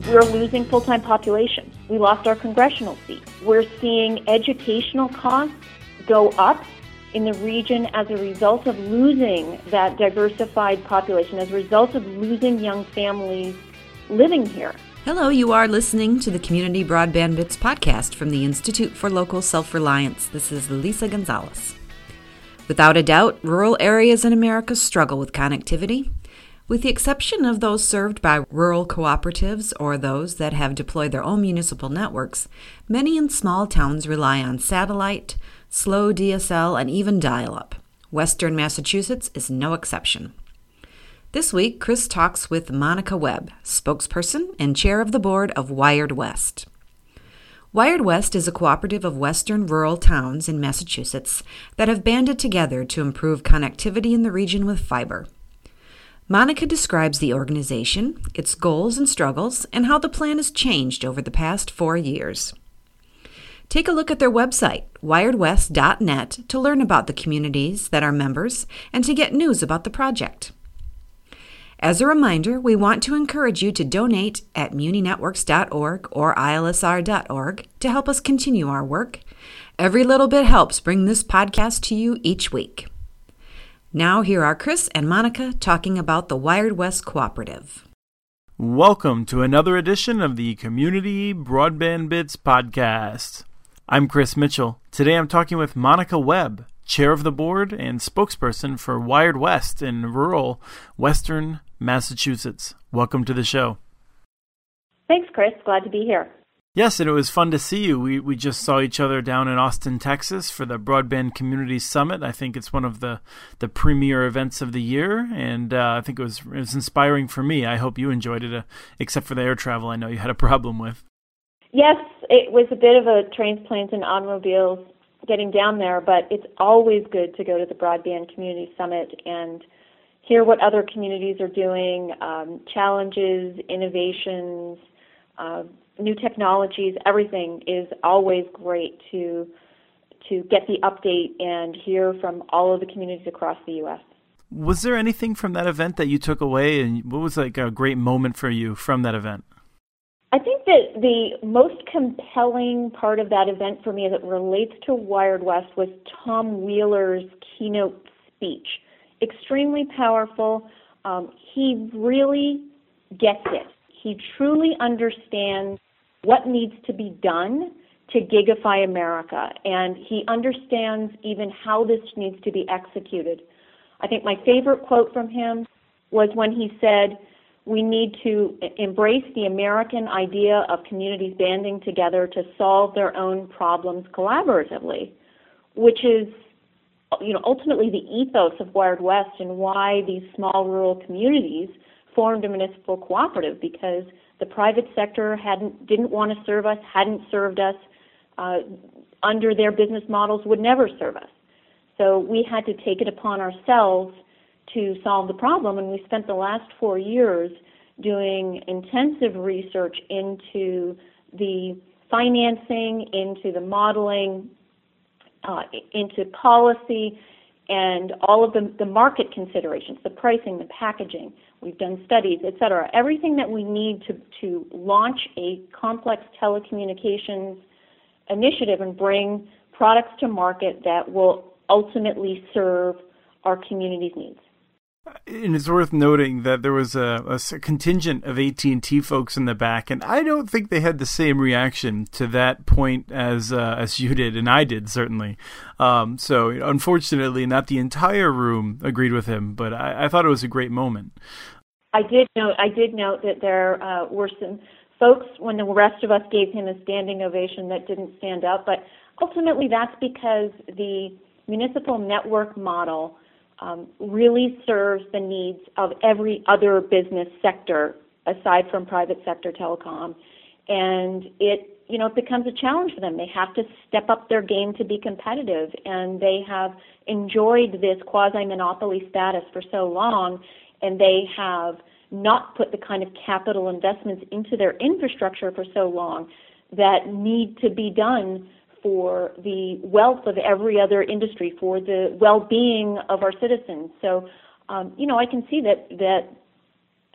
We're losing full-time population. We lost our congressional seat. We're seeing educational costs go up in the region as a result of losing that diversified population, as a result of losing young families living here. Hello, you are listening to the Community Broadband Bits podcast from the Institute for Local Self-Reliance. This is Lisa Gonzalez. Without a doubt, rural areas in America struggle with connectivity. With the exception of those served by rural cooperatives or those that have deployed their own municipal networks, many in small towns rely on satellite, slow DSL, and even dial-up. Western Massachusetts is no exception. This week, Chris talks with Monica Webb, spokesperson and chair of the board of Wired West. Wired West is a cooperative of western rural towns in Massachusetts that have banded together to improve connectivity in the region with fiber. Monica describes the organization, its goals and struggles, and how the plan has changed over the past 4 years. Take a look at their website, wiredwest.net, to learn about the communities that are members and to get news about the project. As a reminder, we want to encourage you to donate at muninetworks.org or ilsr.org to help us continue our work. Every little bit helps bring this podcast to you each week. Now, here are Chris and Monica talking about the Wired West Cooperative. Welcome to another edition of the Community Broadband Bits podcast. I'm Chris Mitchell. Today I'm talking with Monica Webb, chair of the board and spokesperson for Wired West in rural western Massachusetts. Welcome to the show. Thanks, Chris. Glad to be here. Yes, and it was fun to see you. We just saw each other down in Austin, Texas for the Broadband Community Summit. I think it's one of the premier events of the year, and I think it was inspiring for me. I hope you enjoyed it, except for the air travel I know you had a problem with. Yes, it was a bit of a trains, planes, and automobiles getting down there, but it's always good to go to the Broadband Community Summit and hear what other communities are doing, challenges, innovations, new technologies. Everything is always great to get the update and hear from all of the communities across the U.S. Was there anything from that event that you took away, and what was like a great moment for you from that event? I think that the most compelling part of that event for me as it relates to Wired West was Tom Wheeler's keynote speech. Extremely powerful. He really gets it. He truly understands what needs to be done to gigify America, and he understands even how this needs to be executed. I think my favorite quote from him was when he said, "We need to embrace the American idea of communities banding together to solve their own problems collaboratively," which is, ultimately the ethos of Wired West and why these small rural communities formed a municipal cooperative, because the private sector didn't want to serve us, hadn't served us, under their business models would never serve us. So we had to take it upon ourselves to solve the problem, and we spent the last 4 years doing intensive research into the financing, into the modeling, into policy, and all of the market considerations, the pricing, the packaging. We've done studies, et cetera. Everything that we need to launch a complex telecommunications initiative and bring products to market that will ultimately serve our community's needs. And it's worth noting that there was a contingent of AT&T folks in the back, and I don't think they had the same reaction to that point as you did, and I did, certainly. So unfortunately, not the entire room agreed with him, but I thought it was a great moment. I did note that there were some folks, when the rest of us gave him a standing ovation, that didn't stand up, but ultimately that's because the municipal network model really serves the needs of every other business sector aside from private sector telecom, and it becomes a challenge for them. They have to step up their game to be competitive, and they have enjoyed this quasi-monopoly status for so long, and they have not put the kind of capital investments into their infrastructure for so long that need to be done for the wealth of every other industry, for the well-being of our citizens. So, I can see that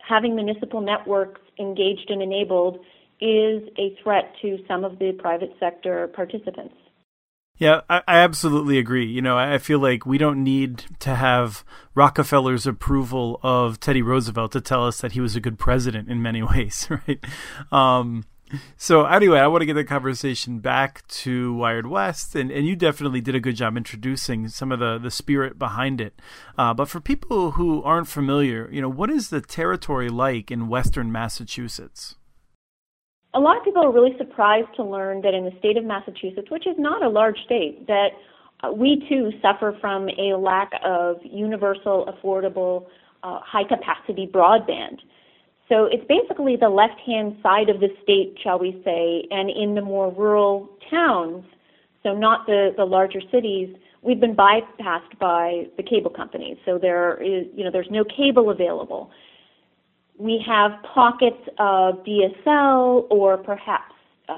having municipal networks engaged and enabled is a threat to some of the private sector participants. Yeah, I absolutely agree. You know, I feel like we don't need to have Rockefeller's approval of Teddy Roosevelt to tell us that he was a good president in many ways, right? So anyway, I want to get the conversation back to Wired West, and you definitely did a good job introducing some of the spirit behind it. But for people who aren't familiar, you know, what is the territory like in Western Massachusetts? A lot of people are really surprised to learn that in the state of Massachusetts, which is not a large state, that we too suffer from a lack of universal, affordable, high-capacity broadband. So it's basically the left-hand side of the state, shall we say, and in the more rural towns, so not the larger cities, we've been bypassed by the cable companies. So there's no cable available. We have pockets of DSL or perhaps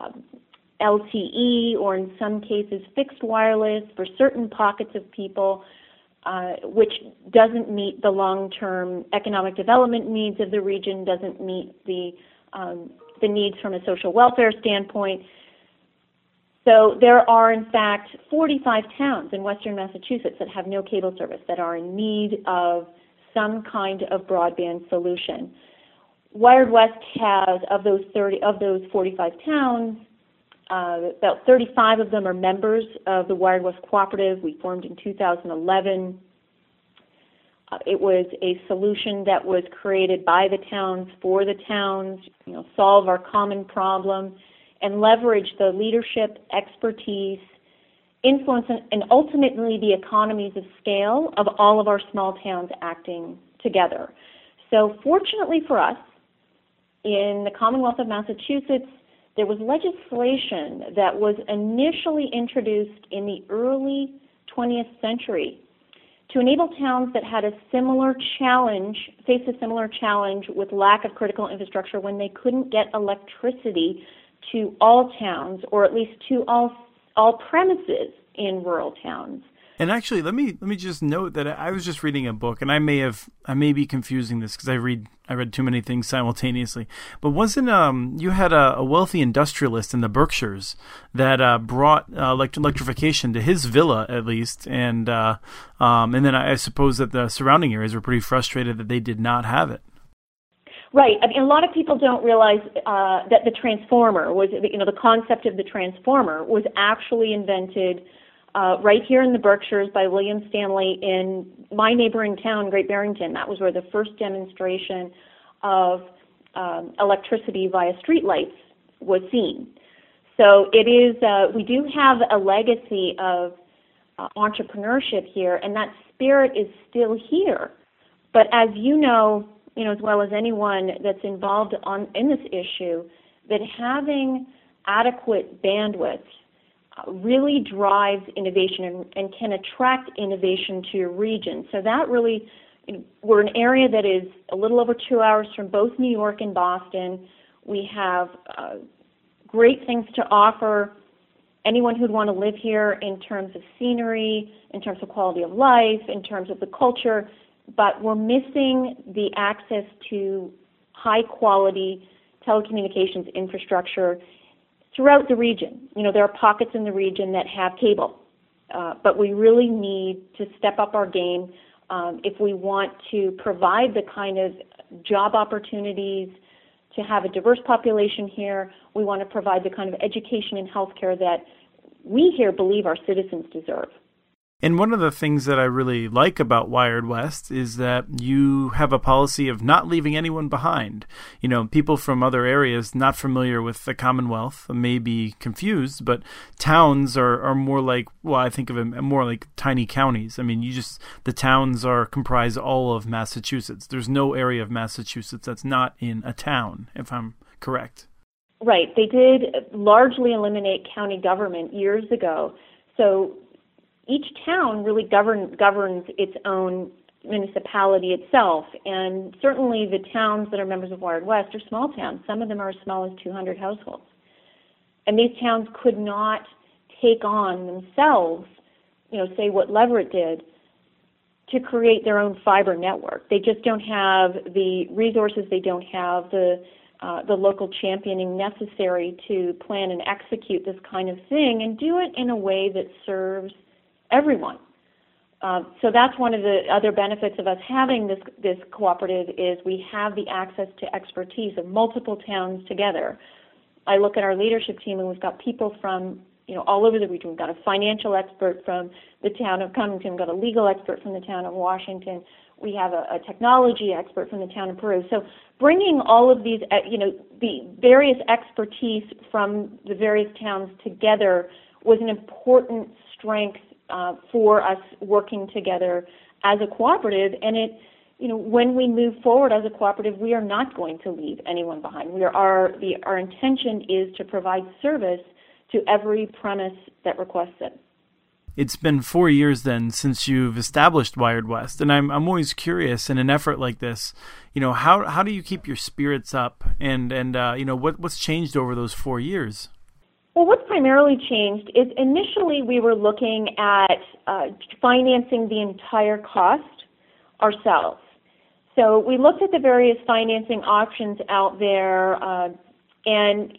LTE, or in some cases fixed wireless for certain pockets of people, which doesn't meet the long-term economic development needs of the region, doesn't meet the needs from a social welfare standpoint. So there are, in fact, 45 towns in western Massachusetts that have no cable service, that are in need of some kind of broadband solution. Wired West has, of those 45 towns, about 35 of them are members of the Wired West Cooperative. We formed in 2011. It was a solution that was created by the towns for the towns, solve our common problem, and leverage the leadership, expertise, influence, and ultimately the economies of scale of all of our small towns acting together. So fortunately for us, in the Commonwealth of Massachusetts, there was legislation that was initially introduced in the early 20th century to enable towns that had faced a similar challenge with lack of critical infrastructure when they couldn't get electricity to all towns, or at least to all premises in rural towns. And actually, let me just note that I was just reading a book, and I may be confusing this because I read too many things simultaneously. But wasn't you had a wealthy industrialist in the Berkshires that brought electrification to his villa, at least, and then I suppose that the surrounding areas were pretty frustrated that they did not have it. Right. I mean, a lot of people don't realize that the transformer was, the concept of the transformer was actually invented right here in the Berkshires by William Stanley in my neighboring town, Great Barrington. That was where the first demonstration of electricity via streetlights was seen. So it is. We do have a legacy of entrepreneurship here, and that spirit is still here. But as you know, as well as anyone that's involved in this issue, that having adequate bandwidth really drives innovation and can attract innovation to your region. So that really, we're an area that is a little over 2 hours from both New York and Boston. We have great things to offer anyone who'd want to live here in terms of scenery, in terms of quality of life, in terms of the culture, but we're missing the access to high-quality telecommunications infrastructure throughout the region. There are pockets in the region that have cable, but we really need to step up our game if we want to provide the kind of job opportunities, to have a diverse population here. We want to provide the kind of education and healthcare that we here believe our citizens deserve. And one of the things that I really like about Wired West is that you have a policy of not leaving anyone behind. People from other areas not familiar with the Commonwealth may be confused, but towns are more like, I think of them more like tiny counties. I mean, the towns comprise all of Massachusetts. There's no area of Massachusetts that's not in a town, if I'm correct. Right. They did largely eliminate county government years ago. So each town really governs its own municipality itself, and certainly the towns that are members of Wired West are small towns. Some of them are as small as 200 households. And these towns could not take on themselves, say what Leverett did, to create their own fiber network. They just don't have the resources, they don't have the local championing necessary to plan and execute this kind of thing and do it in a way that serves everyone. So that's one of the other benefits of us having this cooperative is we have the access to expertise of multiple towns together. I look at our leadership team and we've got people from all over the region. We've got a financial expert from the town of Covington. We've got a legal expert from the town of Washington. We have a technology expert from the town of Peru. So bringing all of these, the various expertise from the various towns together was an important strength for us working together as a cooperative. And when we move forward as a cooperative, we are not going to leave anyone behind. Our intention is to provide service to every premise that requests it. It's been 4 years then since you've established Wired West, and I'm always curious in an effort like this, how do you keep your spirits up, and what's changed over those 4 years? Well, what's primarily changed is initially we were looking at financing the entire cost ourselves. So we looked at the various financing options out there, and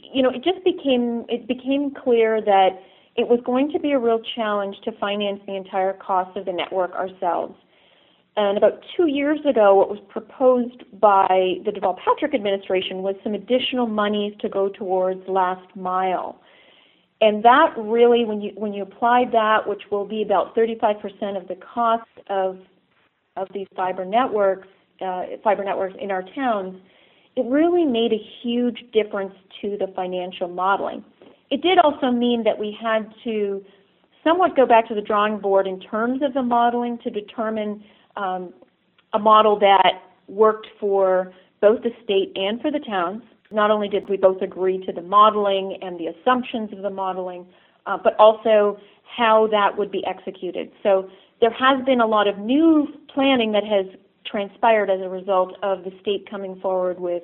it became clear that it was going to be a real challenge to finance the entire cost of the network ourselves. And about 2 years ago, what was proposed by the Deval Patrick administration was some additional monies to go towards last mile. And that really, when you applied that, which will be about 35% of the cost of these fiber networks in our towns, it really made a huge difference to the financial modeling. It did also mean that we had to somewhat go back to the drawing board in terms of the modeling to determine a model that worked for both the state and for the towns. Not only did we both agree to the modeling and the assumptions of the modeling, but also how that would be executed. So there has been a lot of new planning that has transpired as a result of the state coming forward with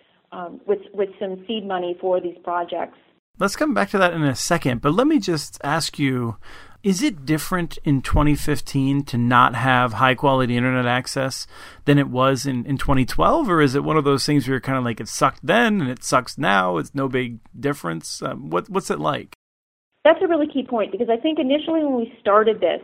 some seed money for these projects. Let's come back to that in a second, but let me just ask you, is it different in 2015 to not have high-quality internet access than it was in 2012, or is it one of those things where you're kind of like, it sucked then and it sucks now, it's no big difference? What's it like? That's a really key point, because I think initially when we started this,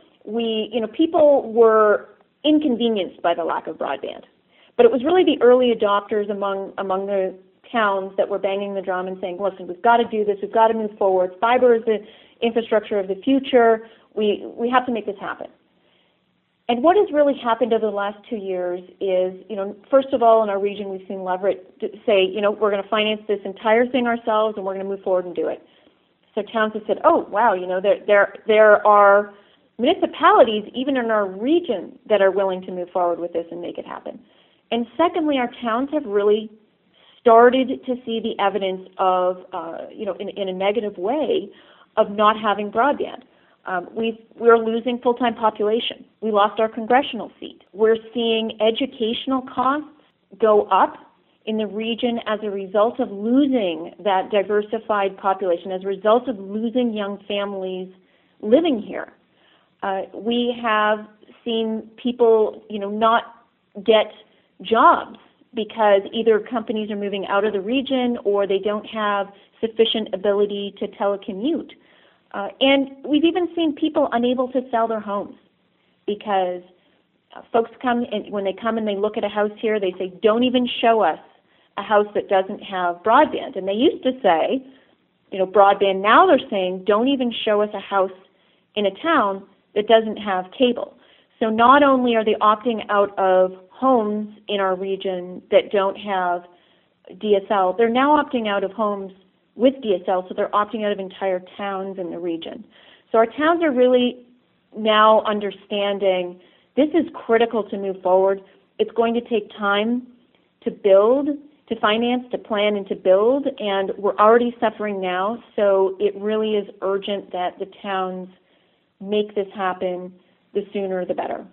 people were inconvenienced by the lack of broadband. But it was really the early adopters among the towns that were banging the drum and saying, listen, we've got to do this, we've got to move forward. Fiber is the infrastructure of the future. We have to make this happen. And what has really happened over the last 2 years is, first of all, in our region, we've seen Leverett say, we're going to finance this entire thing ourselves and we're going to move forward and do it. So towns have said, oh, wow, there are municipalities, even in our region, that are willing to move forward with this and make it happen. And secondly, our towns have really started to see the evidence of, in a negative way, of not having broadband. We're losing full-time population. We lost our congressional seat. We're seeing educational costs go up in the region as a result of losing that diversified population, as a result of losing young families living here. We have seen people, not get jobs because either companies are moving out of the region or they don't have sufficient ability to telecommute. And we've even seen people unable to sell their homes because folks come, and when they come and they look at a house here, they say, don't even show us a house that doesn't have broadband. And they used to say, broadband. Now they're saying, don't even show us a house in a town that doesn't have cable. So not only are they opting out of homes in our region that don't have DSL, they're now opting out of homes with DSL, so they're opting out of entire towns in the region. So our towns are really now understanding this is critical to move forward. It's going to take time to build, to finance, to plan, and to build, and we're already suffering now, so it really is urgent that the towns make this happen. The sooner, the better.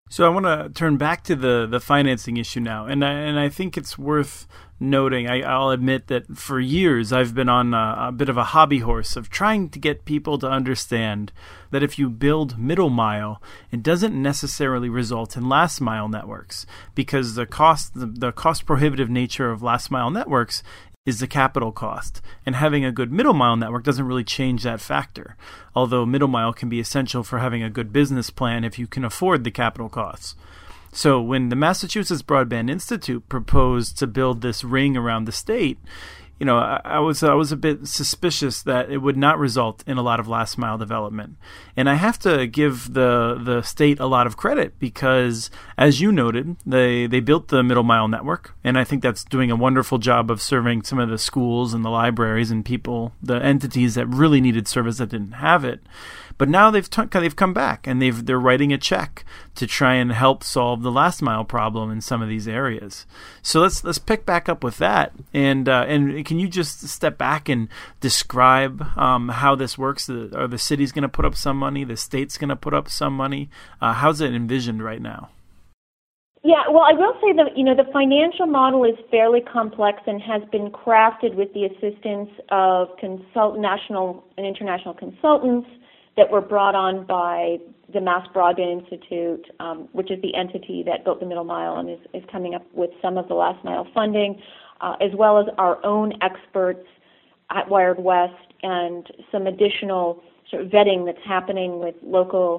So I want to turn back to the financing issue now, and I think it's worth noting. I'll admit that for years I've been on a bit of a hobby horse of trying to get people to understand that if you build middle mile, it doesn't necessarily result in last mile networks, because the cost prohibitive nature of last mile networks is the capital cost. And having a good middle mile network doesn't really change that factor, although middle mile can be essential for having a good business plan if you can afford the capital costs. So when the Massachusetts Broadband Institute proposed to build this ring around the state, I was a bit suspicious that it would not result in a lot of last mile development. And I have to give the state a lot of credit because, as you noted, they built the middle mile network, and I think that's doing a wonderful job of serving some of the schools and the libraries and people, the entities that really needed service that didn't have it. But now they've come back and they're writing a check to try and help solve the last mile problem in some of these areas. So let's pick back up with that. And can you just step back and describe how this works? Are the cities going to put up some money? The state's going to put up some money? How's it envisioned right now? Yeah, well, I will say that the financial model is fairly complex and has been crafted with the assistance of national and international consultants that were brought on by the Mass Broadband Institute, which is the entity that built the middle mile and is coming up with some of the last mile funding, as well as our own experts at Wired West and some additional sort of vetting that's happening with local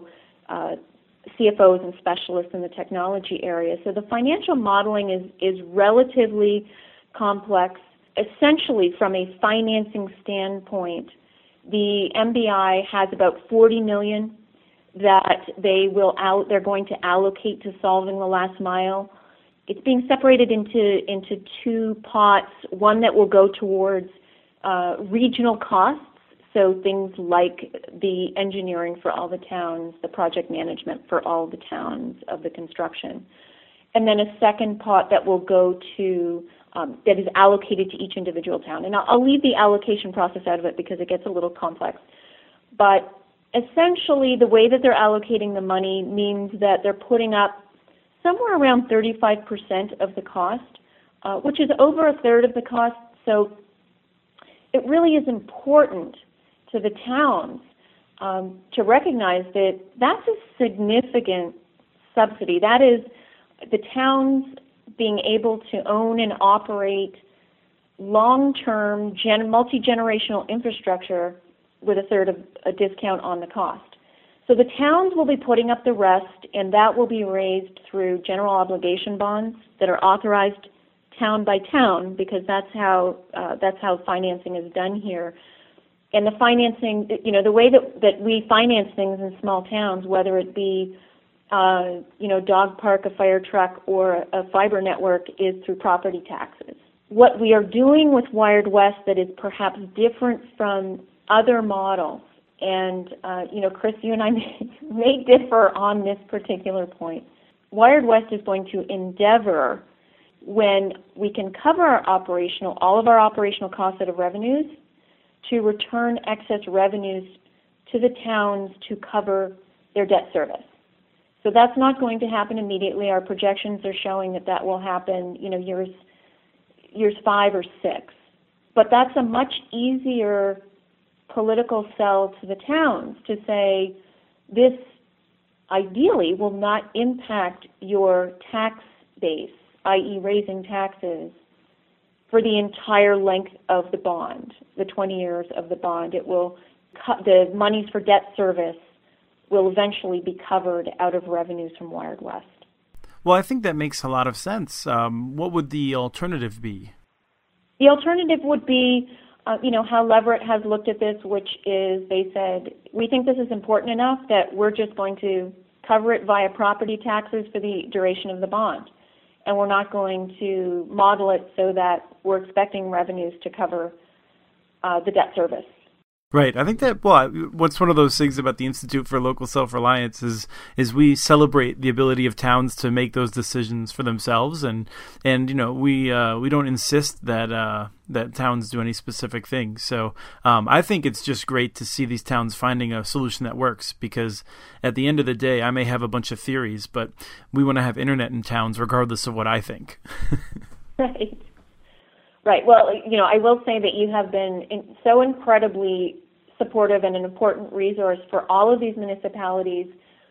CFOs and specialists in the technology area. So the financial modeling is relatively complex. Essentially, from a financing standpoint, the MBI has about $40 million that they're going to allocate to solving the last mile. It's being separated into two pots. One that will go towards regional costs, so things like the engineering for all the towns, the project management for all the towns of the construction, and then a second pot that will go to that is allocated to each individual town. And I'll leave the allocation process out of it because it gets a little complex. But essentially, the way that they're allocating the money means that they're putting up somewhere around 35% of the cost, which is over a third of the cost. So it really is important to the towns to recognize that that's a significant subsidy. That is the towns being able to own and operate long-term multi-generational infrastructure with a third of a discount on the cost. So the towns will be putting up the rest, and that will be raised through general obligation bonds that are authorized town by town, because that's how financing is done here. And the financing, the way that we finance things in small towns, whether it be dog park, a fire truck, or a fiber network, is through property taxes. What we are doing with Wired West that is perhaps different from other models, and Chris, you and I may differ on this particular point. Wired West is going to endeavor, when we can cover all of our operational costs out of revenues, to return excess revenues to the towns to cover their debt service. So that's not going to happen immediately. Our projections are showing that will happen, years 5 or 6. But that's a much easier political sell to the towns to say, this ideally will not impact your tax base, i.e. raising taxes, for the entire length of the bond, the 20 years of the bond. It will the monies for debt service will eventually be covered out of revenues from Wired West. Well, I think that makes a lot of sense. What would the alternative be? The alternative would be, how Leverett has looked at this, which is they said, we think this is important enough that we're just going to cover it via property taxes for the duration of the bond. And we're not going to model it so that we're expecting revenues to cover the debt service. Right. I think that, well, what's one of those things about the Institute for Local Self-Reliance is we celebrate the ability of towns to make those decisions for themselves, and we don't insist that that towns do any specific thing. So I think it's just great to see these towns finding a solution that works, because at the end of the day, I may have a bunch of theories, but we want to have internet in towns regardless of what I think. Right. Right. Well, I will say that you have been so incredibly supportive and an important resource for all of these municipalities,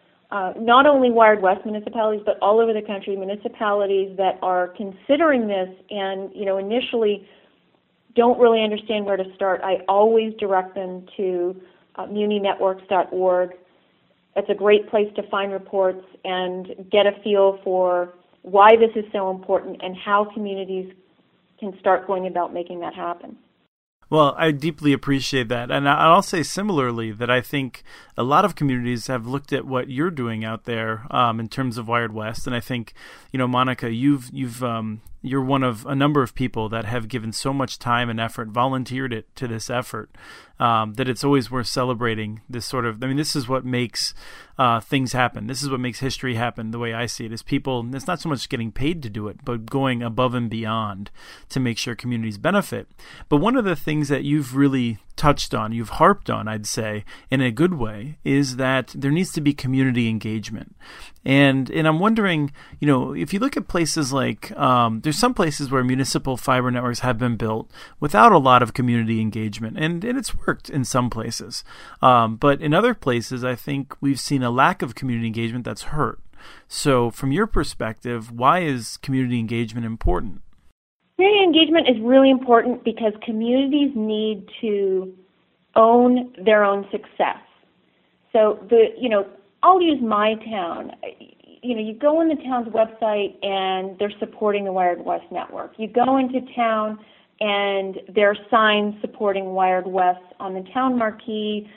not only Wired West municipalities, but all over the country, municipalities that are considering this and, initially don't really understand where to start. I always direct them to muninetworks.org. It's a great place to find reports and get a feel for why this is so important and how communities can start going about making that happen. Well, I deeply appreciate that. And I'll say similarly that I think a lot of communities have looked at what you're doing out there in terms of Wired West. And I think, Monica, you're one of a number of people that have given so much time and effort, volunteered it to this effort, that it's always worth celebrating this sort of, this is what makes things happen. This is what makes history happen, the way I see it, is people, it's not so much getting paid to do it, but going above and beyond to make sure communities benefit. But one of the things that you've really touched on, you've harped on, I'd say, in a good way, is that there needs to be community engagement. And I'm wondering, if you look at places like, there's some places where municipal fiber networks have been built without a lot of community engagement, and it's worked in some places. But in other places, I think we've seen a lack of community engagement that's hurt. So from your perspective, why is community engagement important? Community engagement is really important because communities need to own their own success. So I'll use my town. You go on the town's website and they're supporting the Wired West network. You go into town and there are signs supporting Wired West on the town marquee.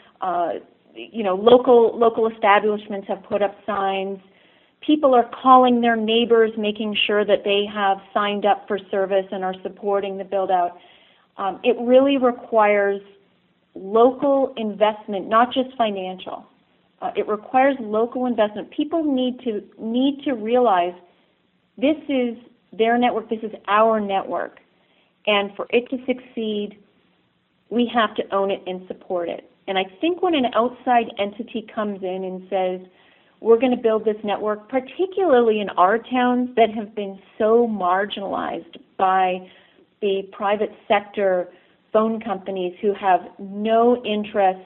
Local establishments have put up signs. People are calling their neighbors, making sure that they have signed up for service and are supporting the build-out. It really requires local investment, not just financial. It requires local investment. People need to realize this is their network, this is our network, and for it to succeed, we have to own it and support it. And I think when an outside entity comes in and says, we're going to build this network, particularly in our towns that have been so marginalized by the private sector phone companies who have no interest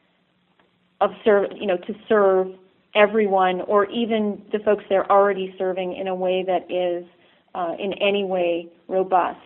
of to serve everyone, or even the folks they're already serving in a way that is in any way robust.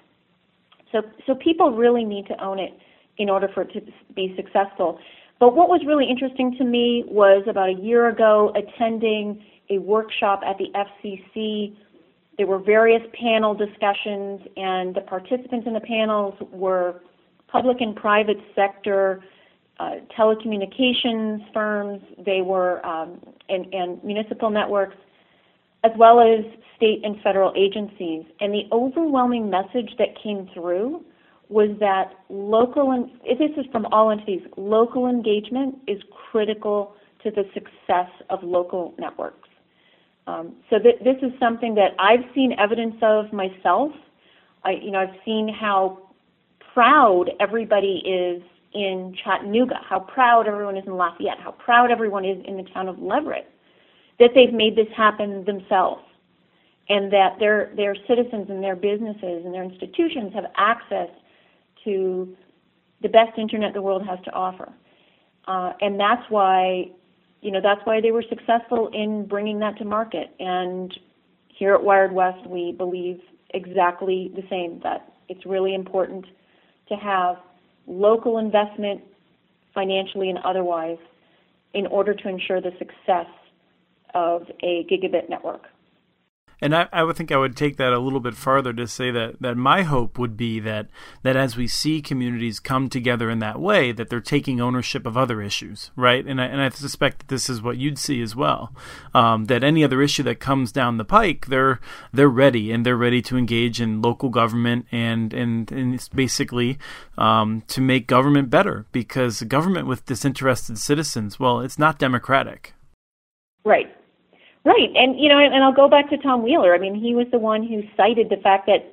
So people really need to own it in order for it to be successful. But what was really interesting to me was about a year ago attending a workshop at the FCC. There were various panel discussions, and the participants in the panels were public and private sector telecommunications firms. They were and municipal networks, as well as state and federal agencies. And the overwhelming message that came through was that this is from all entities, local engagement is critical to the success of local networks. So this is something that I've seen evidence of myself. I've seen how proud everybody is in Chattanooga, how proud everyone is in Lafayette, how proud everyone is in the town of Leverett, that they've made this happen themselves, and that their citizens and their businesses and their institutions have access to the best internet the world has to offer. And that's why they were successful in bringing that to market. And here at Wired West, we believe exactly the same, that it's really important to have local investment, financially and otherwise, in order to ensure the success of a gigabit network. And I would think I would take that a little bit farther to say that my hope would be that as we see communities come together in that way, that they're taking ownership of other issues, right? And I suspect that this is what you'd see as well. That any other issue that comes down the pike, they're ready, and they're ready to engage in local government and it's basically to make government better, because government with disinterested citizens, well, it's not democratic. Right. Right. And, and I'll go back to Tom Wheeler. I mean, he was the one who cited the fact that,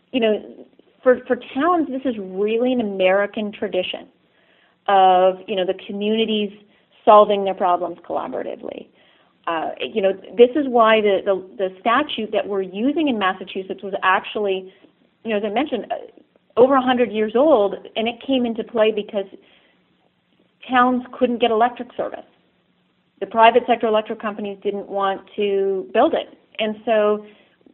for towns, this is really an American tradition of, the communities solving their problems collaboratively. This is why the statute that we're using in Massachusetts was actually, as I mentioned, over 100 years old, and it came into play because towns couldn't get electric service. The private sector electric companies didn't want to build it. And so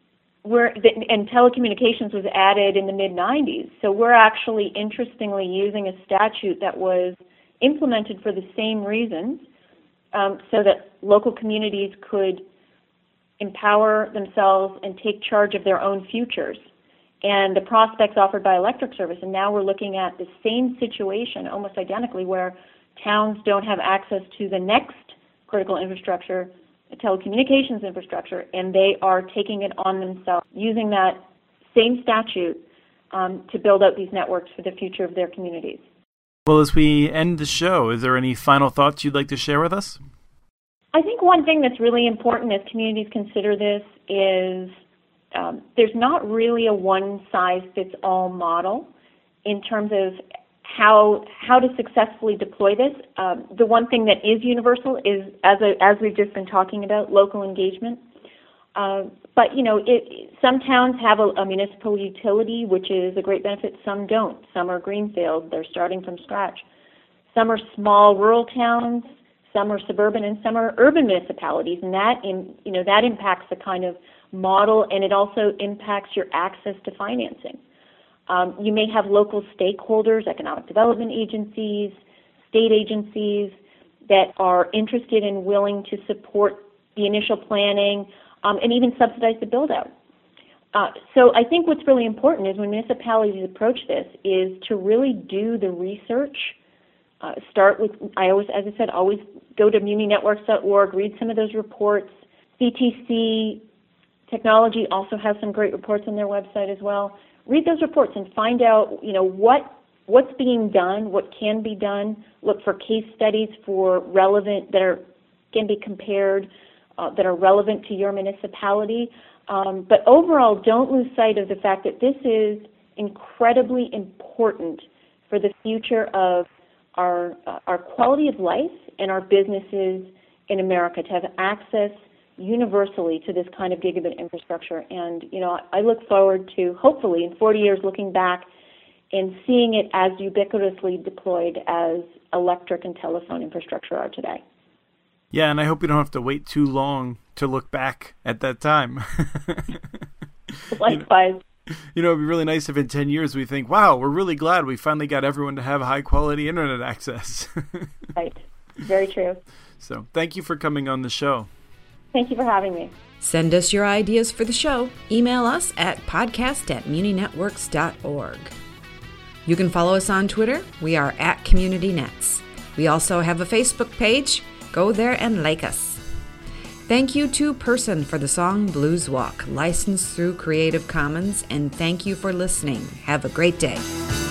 and telecommunications was added in the mid-90s. So we're actually, interestingly, using a statute that was implemented for the same reasons, so that local communities could empower themselves and take charge of their own futures and the prospects offered by electric service. And now we're looking at the same situation, almost identically, where towns don't have access to the next critical infrastructure, telecommunications infrastructure, and they are taking it on themselves, using that same statute to build out these networks for the future of their communities. Well, as we end the show, is there any final thoughts you'd like to share with us? I think one thing that's really important as communities consider this is there's not really a one-size-fits-all model in terms of how to successfully deploy this. The one thing that is universal is, as we've just been talking about, local engagement. But some towns have a municipal utility, which is a great benefit. Some don't. Some are greenfield. They're starting from scratch. Some are small rural towns. Some are suburban, and some are urban municipalities. And that impacts the kind of model, and it also impacts your access to financing. You may have local stakeholders, economic development agencies, state agencies that are interested and willing to support the initial planning and even subsidize the build-out. So I think what's really important is when municipalities approach this is to really do the research. Start with, as I said, always go to muninetworks.org, read some of those reports. CTC Technology also has some great reports on their website as well. Read those reports and find out, what's being done, what can be done. Look for case studies that can be compared, that are relevant to your municipality. But overall, don't lose sight of the fact that this is incredibly important for the future of our quality of life and our businesses in America to have access universally to this kind of gigabit infrastructure. And, I look forward to, hopefully, in 40 years, looking back and seeing it as ubiquitously deployed as electric and telephone infrastructure are today. Yeah, and I hope we don't have to wait too long to look back at that time. Likewise. It'd be really nice if in 10 years we think, wow, we're really glad we finally got everyone to have high-quality internet access. Right. Very true. So thank you for coming on the show. Thank you for having me. Send us your ideas for the show. Email us at podcast@muninetworks.org. You can follow us on Twitter. We are @CommunityNets. We also have a Facebook page. Go there and like us. Thank you to Person for the song Blues Walk, licensed through Creative Commons, and thank you for listening. Have a great day.